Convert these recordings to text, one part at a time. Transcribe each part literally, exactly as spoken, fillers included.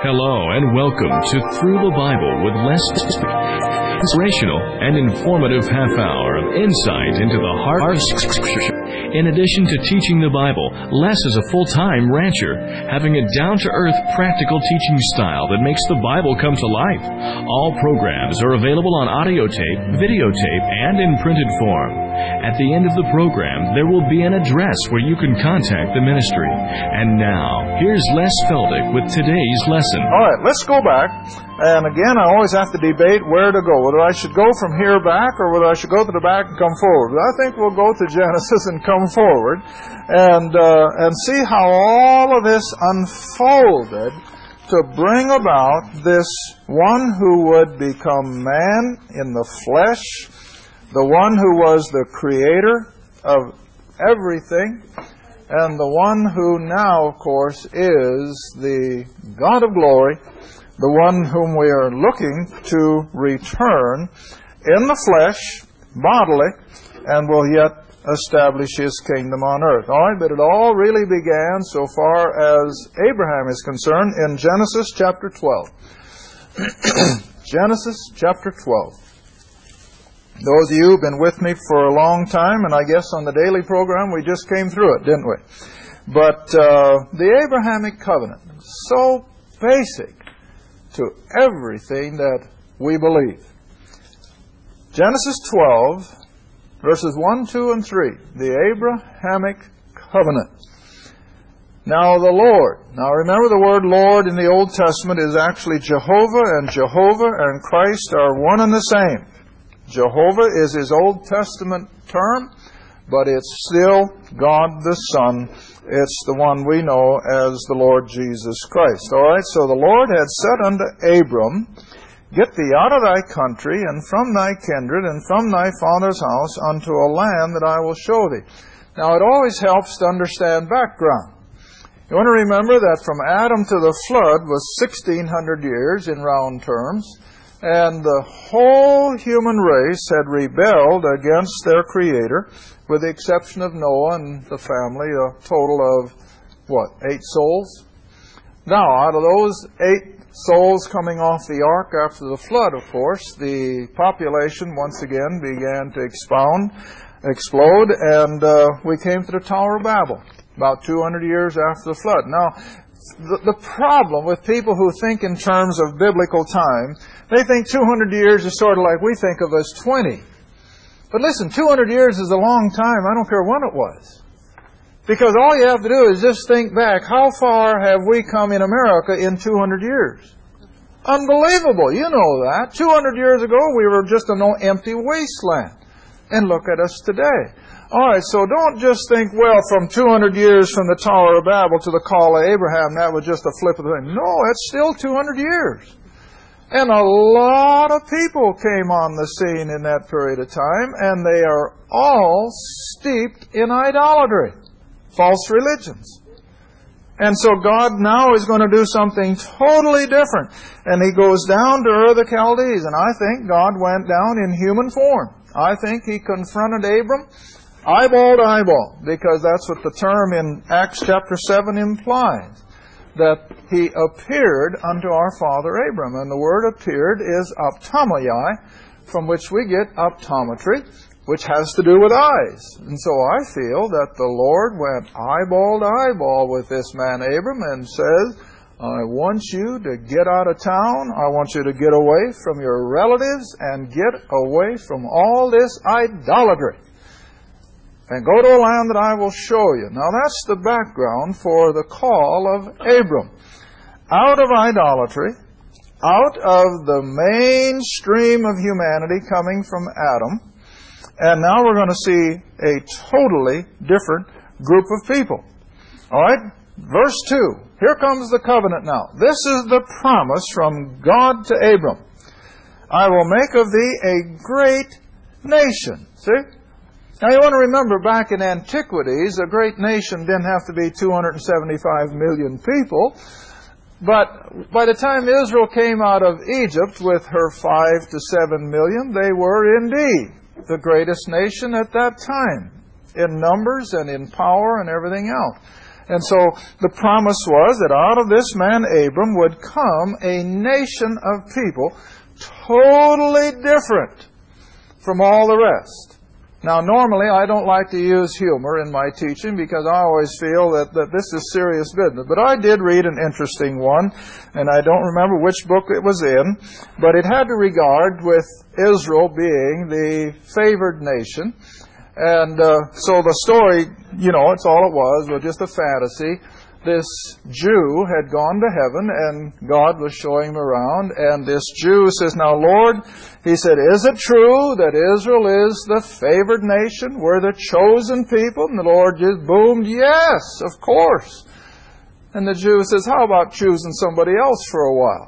Hello and welcome to Through the Bible with Les. Inspirational and informative half hour of insight into the heart of Scripture. In addition to teaching the Bible, Les is a full-time rancher, having a down-to-earth, practical teaching style that makes the Bible come to life. All programs are available on audio tape, videotape, and in printed form. At the end of the program, there will be an address where you can contact the ministry. And now, here's Les Feldick with today's lesson. All right, let's go back. And again, I always have to debate where to go, whether I should go from here back or whether I should go to the back and come forward. But I think we'll go to Genesis and come forward and uh, and see how all of this unfolded to bring about this one who would become man in the flesh, the one who was the creator of everything, and the one who now, of course, is the God of glory, the one whom we are looking to return in the flesh, bodily, and will yet establish His kingdom on earth. All right, but it all really began, so far as Abraham is concerned, in Genesis chapter twelve. Genesis chapter twelve. Those of you who've been with me for a long time, and I guess on the daily program we just came through it, didn't we? But uh, the Abrahamic covenant, so basic to everything that we believe. Genesis twelve, verses one, two, and three. The Abrahamic covenant. Now the Lord. Now remember, the word Lord in the Old Testament is actually Jehovah, and Jehovah and Christ are one and the same. Jehovah is His Old Testament term, but it's still God the Son. It's the one we know as the Lord Jesus Christ. All right, so the Lord had said unto Abram, Get thee out of thy country, and from thy kindred, and from thy father's house, unto a land that I will show thee. Now it always helps to understand background. You want to remember that from Adam to the flood was sixteen hundred years in round terms, and the whole human race had rebelled against their Creator, with the exception of Noah and the family, a total of, what, eight souls? Now, out of those eight souls coming off the ark after the flood, of course, the population once again began to expound, explode, and uh, we came to the Tower of Babel, about two hundred years after the flood. Now, The, the problem with people who think in terms of biblical time, they think two hundred years is sort of like we think of as twenty. But listen, two hundred years is a long time. I don't care when it was. Because all you have to do is just think back. How far have we come in America in two hundred years? Unbelievable. You know that. two hundred years ago, we were just an empty wasteland. And look at us today. All right, so don't just think, well, from two hundred years from the Tower of Babel to the call of Abraham, that was just a flip of the thing. No, it's still two hundred years. And a lot of people came on the scene in that period of time, and they are all steeped in idolatry, false religions. And so God now is going to do something totally different. And He goes down to Ur of the Chaldees, and I think God went down in human form. I think He confronted Abram eyeball to eyeball, because that's what the term in Acts chapter seven implies, that He appeared unto our father Abram. And the word appeared is optomoi, from which we get optometry, which has to do with eyes. And so I feel that the Lord went eyeball to eyeball with this man Abram and says, I want you to get out of town. I want you to get away from your relatives and get away from all this idolatry, and go to a land that I will show you. Now that's the background for the call of Abram. Out of idolatry, out of the mainstream of humanity coming from Adam, and now we're going to see a totally different group of people. All right, verse two. Here comes the covenant now. This is the promise from God to Abram. I will make of thee a great nation. See? Now you want to remember, back in antiquities, a great nation didn't have to be two hundred seventy-five million people. But by the time Israel came out of Egypt with her five to seven million, they were indeed the greatest nation at that time, in numbers and in power and everything else. And so the promise was that out of this man Abram would come a nation of people totally different from all the rest. Now, normally I don't like to use humor in my teaching because I always feel that, that this is serious business. But I did read an interesting one, and I don't remember which book it was in, but it had to regard with Israel being the favored nation. And uh, so the story, you know, it's all it was, was just a fantasy. This Jew had gone to heaven, and God was showing him around, and this Jew says, now, Lord, he said, is it true that Israel is the favored nation? We're the chosen people? And the Lord just boomed, yes, of course. And the Jew says, how about choosing somebody else for a while?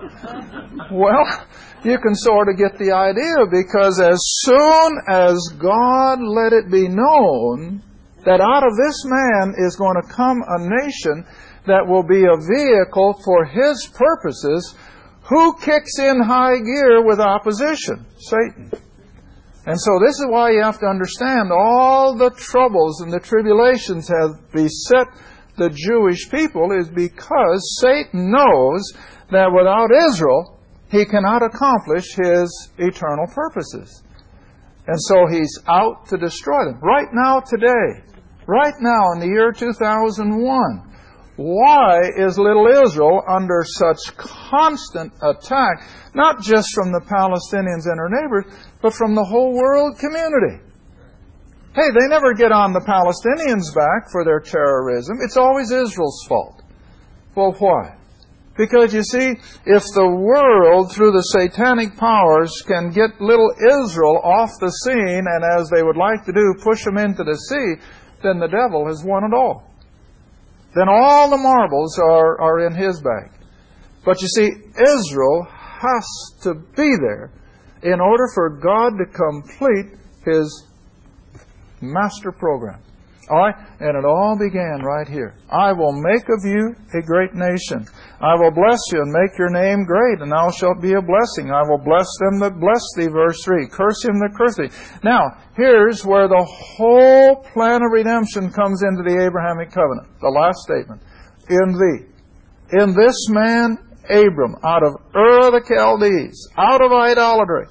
Well, you can sort of get the idea, because as soon as God let it be known that out of this man is going to come a nation that will be a vehicle for His purposes, who kicks in high gear with opposition? Satan. And so this is why you have to understand all the troubles and the tribulations have beset the Jewish people, is because Satan knows that without Israel, he cannot accomplish his eternal purposes. And so he's out to destroy them. Right now, today, right now in the year two thousand one, why is little Israel under such constant attack, not just from the Palestinians and her neighbors, but from the whole world community? Hey, they never get on the Palestinians' back for their terrorism. It's always Israel's fault. Well, why? Because, you see, if the world, through the satanic powers, can get little Israel off the scene, and as they would like to do, push them into the sea, then the devil has won it all. Then all the marbles are, are in his bag. But you see, Israel has to be there in order for God to complete His master program. All right? And it all began right here. I will make of you a great nation. I will bless you and make your name great, and thou shalt be a blessing. I will bless them that bless thee, verse three. Curse him that curse thee. Now, here's where the whole plan of redemption comes into the Abrahamic covenant. The last statement. In thee. In this man, Abram, out of Ur of the Chaldees, out of idolatry.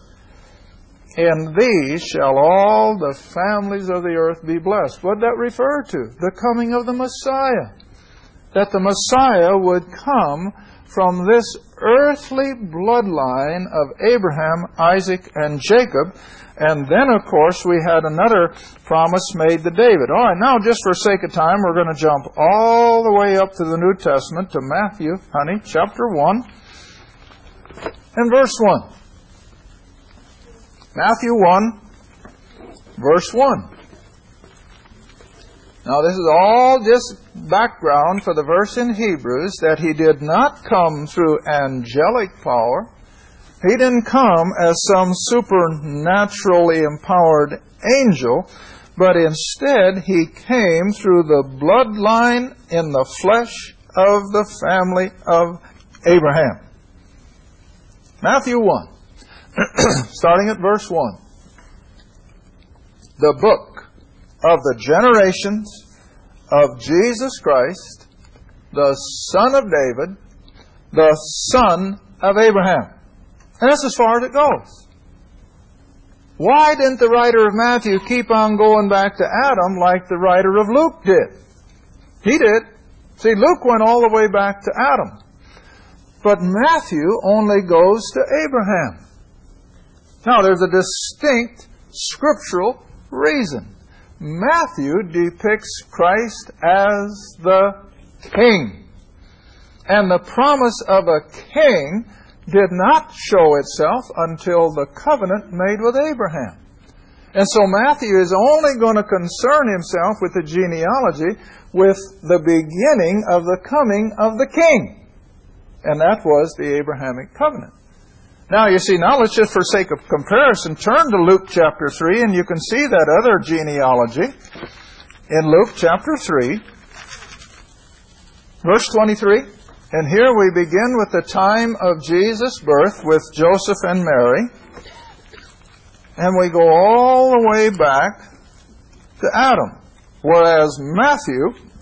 In thee shall all the families of the earth be blessed. What did that refer to? The coming of the Messiah. That the Messiah would come from this earthly bloodline of Abraham, Isaac, and Jacob. And then, of course, we had another promise made to David. All right, now just for sake of time, we're going to jump all the way up to the New Testament, to Matthew, honey, chapter one, and verse one. Matthew one, verse one. Now this is all just background for the verse in Hebrews, that He did not come through angelic power. He didn't come as some supernaturally empowered angel, but instead He came through the bloodline in the flesh of the family of Abraham. Matthew one. Starting at verse one. The book of the generations of Jesus Christ, the son of David, the son of Abraham. And that's as far as it goes. Why didn't the writer of Matthew keep on going back to Adam like the writer of Luke did? He did. See, Luke went all the way back to Adam. But Matthew only goes to Abraham. Now, there's a distinct scriptural reason. Matthew depicts Christ as the king. And the promise of a king did not show itself until the covenant made with Abraham. And so Matthew is only going to concern himself with the genealogy with the beginning of the coming of the king. And that was the Abrahamic covenant. Now, you see, now let's just, for sake of comparison, turn to Luke chapter three, and you can see that other genealogy in Luke chapter three, verse twenty-three. And here we begin with the time of Jesus' birth with Joseph and Mary. And we go all the way back to Adam. Whereas Matthew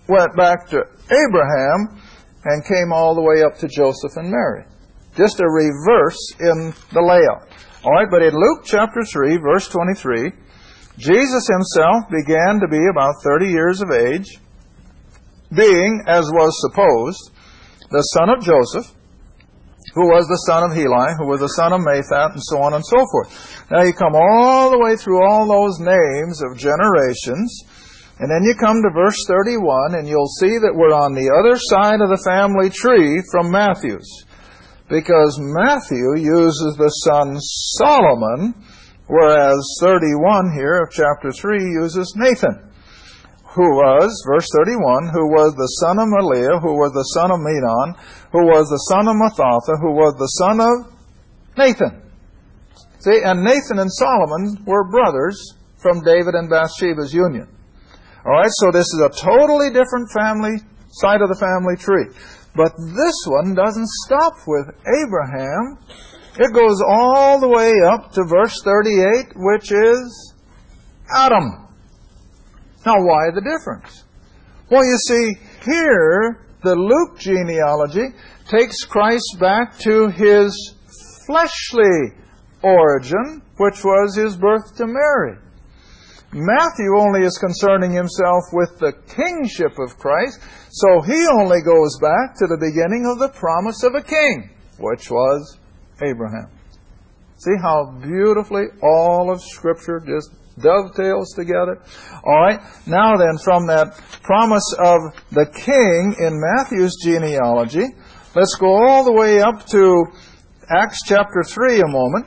went back to Abraham and came all the way up to Joseph and Mary. Just a reverse in the layout. All right, but in Luke chapter three, verse twenty-three, Jesus himself began to be about thirty years of age, being, as was supposed, the son of Joseph, who was the son of Heli, who was the son of Mathat, and so on and so forth. Now you come all the way through all those names of generations, and then you come to verse thirty-one, and you'll see that we're on the other side of the family tree from Matthew's. Because Matthew uses the son Solomon, whereas thirty-one here of chapter three uses Nathan, who was, verse thirty-one, who was the son of Meliah, who was the son of Menon, who was the son of Mathatha, who was the son of Nathan. See, and Nathan and Solomon were brothers from David and Bathsheba's union. All right, so this is a totally different family, side of the family tree. But this one doesn't stop with Abraham. It goes all the way up to verse thirty-eight, which is Adam. Now, why the difference? Well, you see, here, the Luke genealogy takes Christ back to his fleshly origin, which was his birth to Mary. Matthew only is concerning himself with the kingship of Christ, so he only goes back to the beginning of the promise of a king, which was Abraham. See how beautifully all of Scripture just dovetails together? All right, now then, from that promise of the king in Matthew's genealogy, let's go all the way up to Acts chapter three a moment.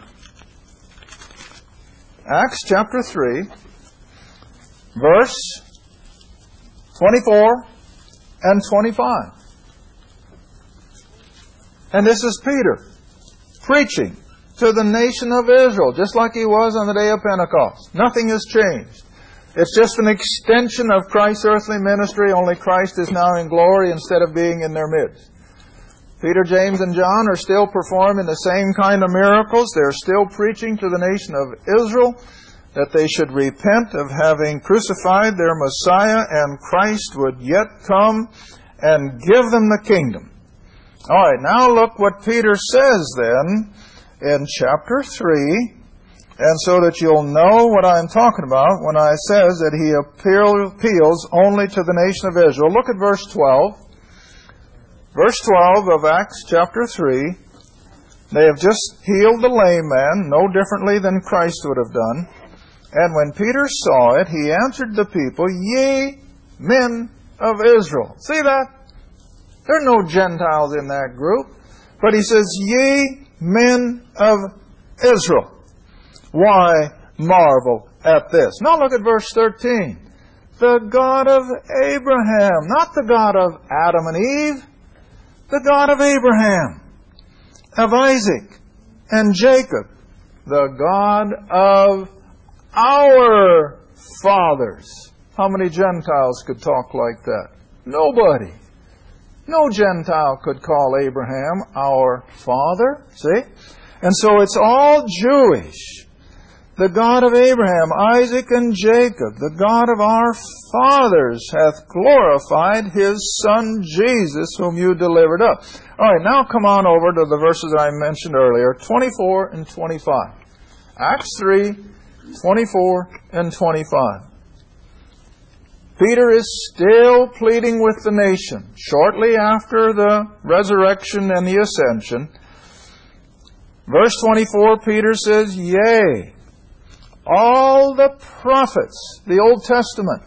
Acts chapter three, verse twenty-four and twenty-five. And this is Peter preaching to the nation of Israel, just like he was on the day of Pentecost. Nothing has changed. It's just an extension of Christ's earthly ministry, only Christ is now in glory instead of being in their midst. Peter, James, and John are still performing the same kind of miracles. They're still preaching to the nation of Israel that they should repent of having crucified their Messiah, and Christ would yet come and give them the kingdom. All right, now look what Peter says then in chapter three, and so that you'll know what I'm talking about when I says that he appeals only to the nation of Israel. Look at verse twelve. Verse twelve of Acts chapter three. They have just healed the lame man, no differently than Christ would have done. And when Peter saw it, he answered the people, "Ye men of Israel." See that? There are no Gentiles in that group. But he says, "Ye men of Israel, why marvel at this?" Now look at verse thirteen. The God of Abraham, not the God of Adam and Eve, the God of Abraham, of Isaac and Jacob, the God of our fathers. How many Gentiles could talk like that? Nobody. No Gentile could call Abraham our father, see? And so it's all Jewish. The God of Abraham, Isaac, and Jacob, the God of our fathers, hath glorified His Son Jesus, whom you delivered up. All right, now come on over to the verses I mentioned earlier, twenty-four and twenty-five. Acts three, twenty-four and twenty-five. Peter is still pleading with the nation shortly after the resurrection and the ascension. Verse twenty-four, Peter says, "Yea, all the prophets," the Old Testament,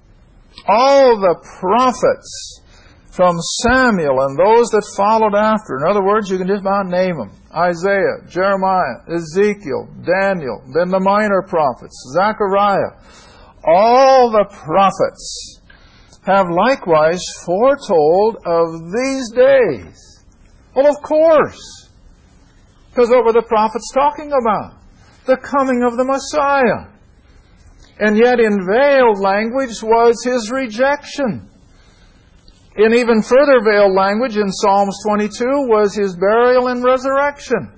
all the prophets from Samuel and those that followed after. In other words, you can just about name them. Isaiah, Jeremiah, Ezekiel, Daniel, then the minor prophets, Zechariah. All the prophets have likewise foretold of these days. Well, of course. Because what were the prophets talking about? The coming of the Messiah. And yet in veiled language was His rejection. In even further veiled language in Psalms twenty-two was His burial and resurrection.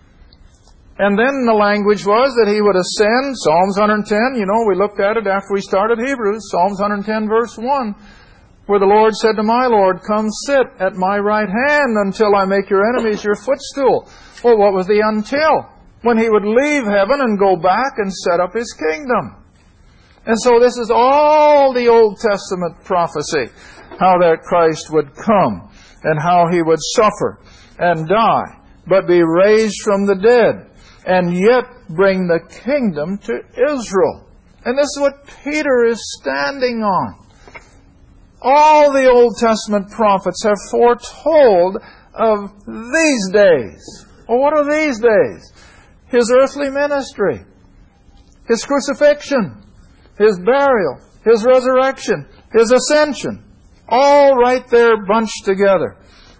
And then the language was that He would ascend. Psalms one ten, you know, we looked at it after we started Hebrews. Psalms one ten verse one. where the Lord said to my Lord, "Come sit at my right hand until I make your enemies your footstool." Well, what was the until? When He would leave heaven and go back and set up His kingdom. And so this is all the Old Testament prophecy, how that Christ would come and how He would suffer and die, but be raised from the dead, and yet bring the kingdom to Israel. And this is what Peter is standing on. All the Old Testament prophets have foretold of these days. Well, what are these days? His earthly ministry, His crucifixion, His burial, His resurrection, His ascension. All right there bunched together.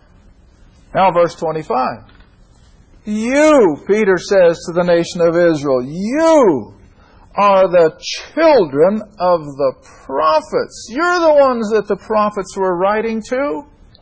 Now verse twenty-five. You, Peter says to the nation of Israel, you are the children of the prophets. You're the ones that the prophets were writing to.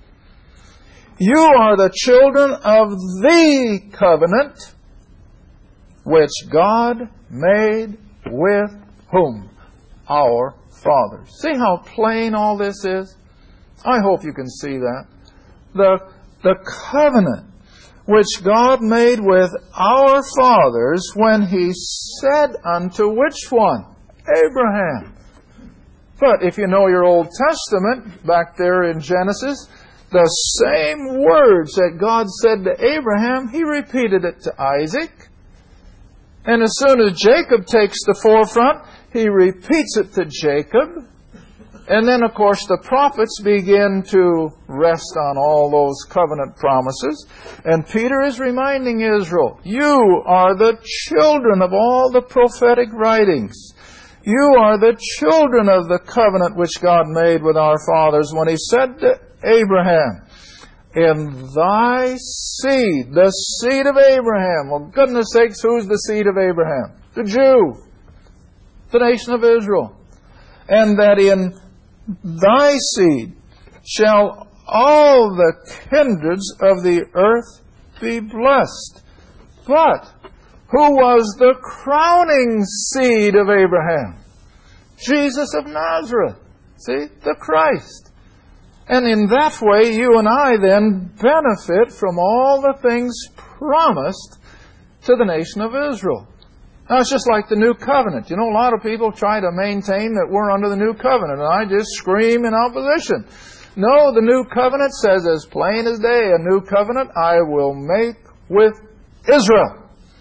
You are the children of the covenant which God made with whom? Our fathers. See how plain all this is? I hope you can see that. The, the covenant which God made with our fathers when He said unto which one? Abraham. But if you know your Old Testament, back there in Genesis, the same words that God said to Abraham, He repeated it to Isaac. And as soon as Jacob takes the forefront, He repeats it to Jacob. And then, of course, the prophets begin to rest on all those covenant promises. And Peter is reminding Israel, you are the children of all the prophetic writings. You are the children of the covenant which God made with our fathers when He said to Abraham, in thy seed, the seed of Abraham. Well, goodness sakes, who's the seed of Abraham? The Jew, the nation of Israel. And that in thy seed shall all the kindreds of the earth be blessed. But who was the crowning seed of Abraham? Jesus of Nazareth. See? The Christ. And in that way, you and I then benefit from all the things promised to the nation of Israel. Now, it's just like the New Covenant. You know, a lot of people try to maintain that we're under the New Covenant, and I just scream in opposition. No, the New Covenant says as plain as day, a new covenant I will make with Israel.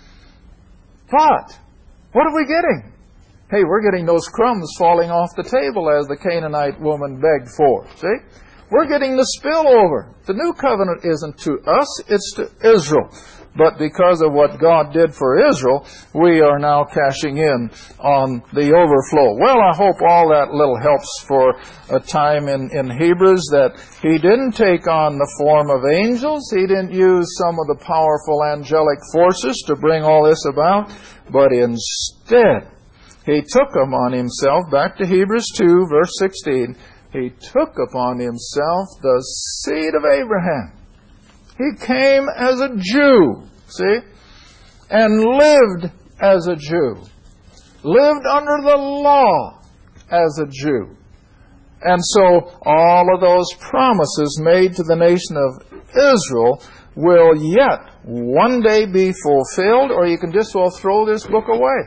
But, what are we getting? Hey, we're getting those crumbs falling off the table as the Canaanite woman begged for. See? We're getting the spillover. The new covenant isn't to us, it's to Israel. But because of what God did for Israel, we are now cashing in on the overflow. Well, I hope all that little helps for a time in, in Hebrews, that He didn't take on the form of angels. He didn't use some of the powerful angelic forces to bring all this about. But instead, He took upon Himself, back to Hebrews two, verse sixteen, He took upon Himself the seed of Abraham. He came as a Jew, see, and lived as a Jew. Lived under the law as a Jew. And so all of those promises made to the nation of Israel will yet one day be fulfilled, or you can just well throw this book away.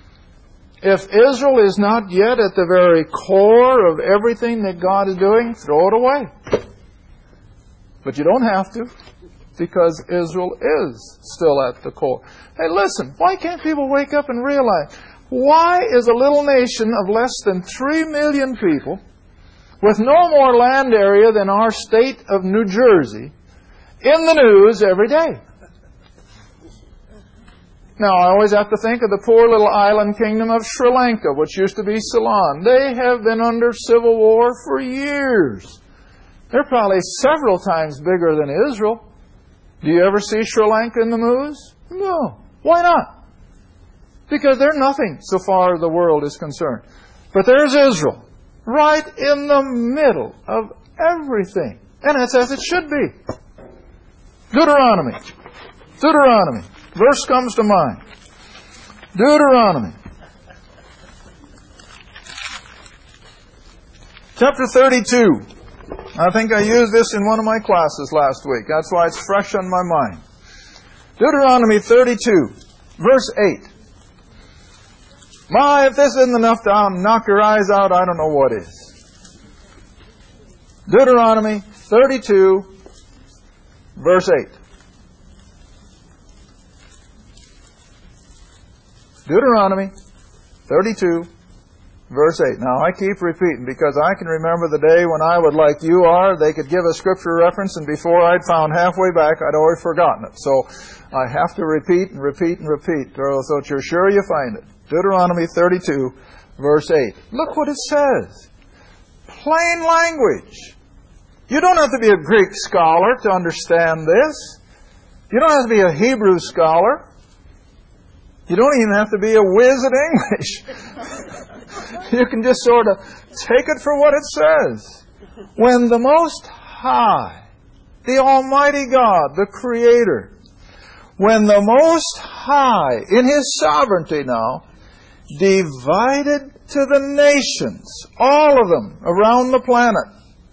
If Israel is not yet at the very core of everything that God is doing, throw it away. But you don't have to, because Israel is still at the core. Hey, listen, why can't people wake up and realize, why is a little nation of less than three million people, with no more land area than our state of New Jersey, in the news every day? Now, I always have to think of the poor little island kingdom of Sri Lanka, which used to be Ceylon. They have been under civil war for years. They're probably several times bigger than Israel. Do you ever see Sri Lanka in the news? No. Why not? Because they're nothing so far as the world is concerned. But there's Israel, right in the middle of everything. And that's as it should be. Deuteronomy. Deuteronomy. Verse comes to mind. Deuteronomy. Chapter thirty-two. I think I used this in one of my classes last week. That's why it's fresh on my mind. Deuteronomy thirty-two, verse eight. My, if this isn't enough to knock your eyes out, I don't know what is. Deuteronomy thirty-two, verse eight. Deuteronomy thirty-two, verse eight. Now, I keep repeating because I can remember the day when I would, like you are, they could give a scripture reference, and before I'd found halfway back, I'd already forgotten it. So I have to repeat and repeat and repeat so that you're sure you find it. Deuteronomy thirty-two, verse eight. Look what it says. Plain language. You don't have to be a Greek scholar to understand this. You don't have to be a Hebrew scholar. You don't even have to be a whiz at English. You can just sort of take it for what it says. When the Most High, the Almighty God, the Creator, when the Most High, in His sovereignty now, divided to the nations, all of them around the planet,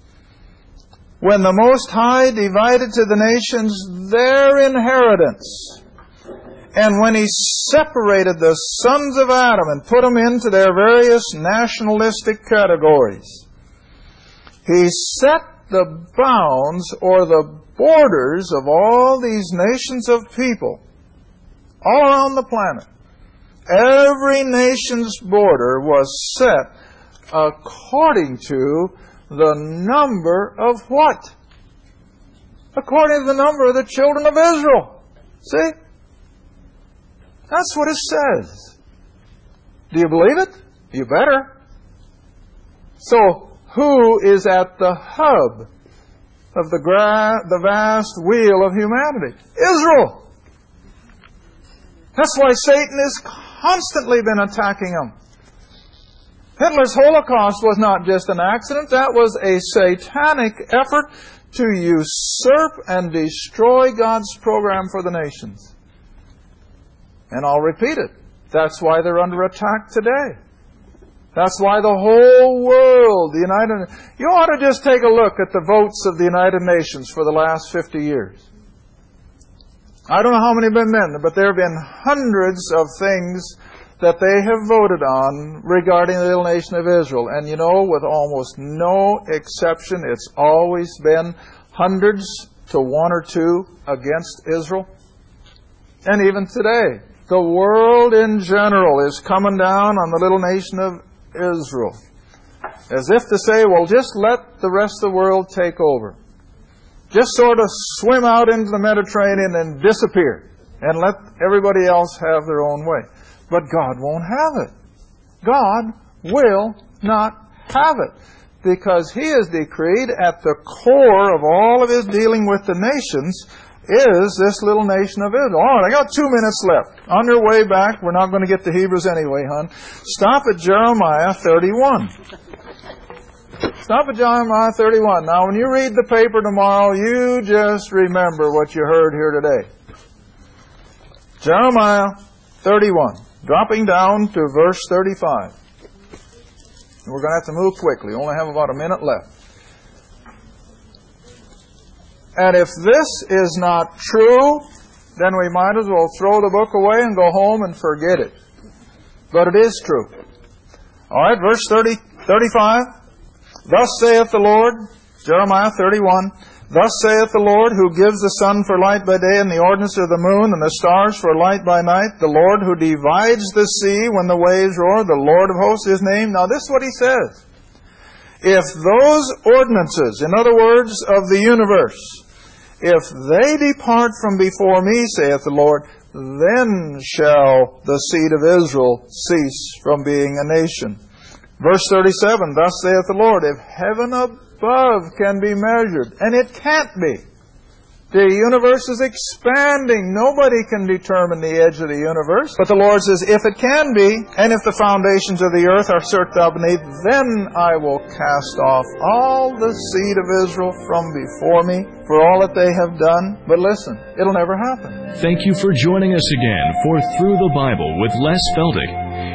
when the Most High divided to the nations their inheritance, and when He separated the sons of Adam and put them into their various nationalistic categories, He set the bounds or the borders of all these nations of people all around the planet. Every nation's border was set according to the number of what? According to the number of the children of Israel. See? That's what it says. Do you believe it? You better. So, who is at the hub of the, gra- the vast wheel of humanity? Israel. That's why Satan has constantly been attacking them. Hitler's Holocaust was not just an accident. That was a satanic effort to usurp and destroy God's program for the nations. And I'll repeat it. That's why they're under attack today. That's why the whole world, the United... You ought to just take a look at the votes of the United Nations for the last fifty years. I don't know how many have been in, but there have been hundreds of things that they have voted on regarding the little nation of Israel. And you know, with almost no exception, it's always been hundreds to one or two against Israel. And even today, the world in general is coming down on the little nation of Israel. As if to say, well, just let the rest of the world take over. Just sort of swim out into the Mediterranean and disappear. And let everybody else have their own way. But God won't have it. God will not have it. Because He has decreed at the core of all of His dealing with the nations is this little nation of Israel. All right, I got two minutes left. On your way back, we're not going to get to Hebrews anyway, hon. Stop at Jeremiah thirty-one. Stop at Jeremiah thirty-one. Now, when you read the paper tomorrow, you just remember what you heard here today. Jeremiah thirty-one. Dropping down to verse thirty-five. We're going to have to move quickly. We only have about a minute left. And if this is not true, then we might as well throw the book away and go home and forget it. But it is true. All right, verse thirty, thirty-five. Thus saith the Lord, Jeremiah thirty-one, Thus saith the Lord, who gives the sun for light by day, and the ordinance of the moon, and the stars for light by night, the Lord who divides the sea when the waves roar, the Lord of hosts is His name. Now this is what He says. If those ordinances, in other words, of the universe, if they depart from before me, saith the Lord, then shall the seed of Israel cease from being a nation. Verse thirty-seven, Thus saith the Lord, if heaven above can be measured, and it can't be. The universe is expanding. Nobody can determine the edge of the universe. But the Lord says, if it can be, and if the foundations of the earth are searched out beneath, then I will cast off all the seed of Israel from before me for all that they have done. But listen, it'll never happen. Thank you for joining us again for Through the Bible with Les Feldick.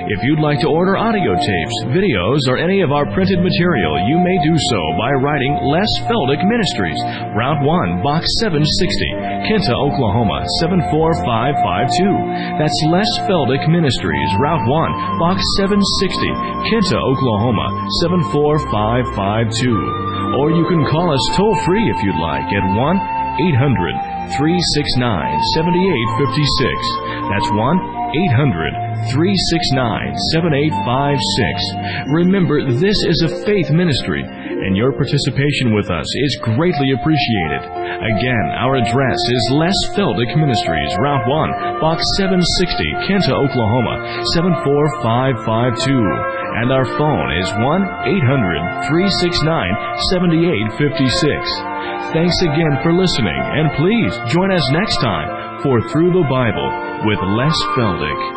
If you'd like to order audio tapes, videos, or any of our printed material, you may do so by writing Les Feldick Ministries, Route one, Box seven sixty, Kinta, Oklahoma, seven four five five two. That's Les Feldick Ministries, Route one, Box seven sixty, Kinta, Oklahoma, seven four five five two. Or you can call us toll-free if you'd like at one eight hundred, three six nine, seven eight five six. That's one eight hundred, three six nine, seven eight five six. Remember, this is a faith ministry, and your participation with us is greatly appreciated. Again, our address is Les Feldick Ministries, Route one, Box seven sixty, Kinta, Oklahoma, seven four five five two. And our phone is one eight hundred, three six nine, seven eight five six. Thanks again for listening, and please join us next time for Through the Bible with Les Feldick.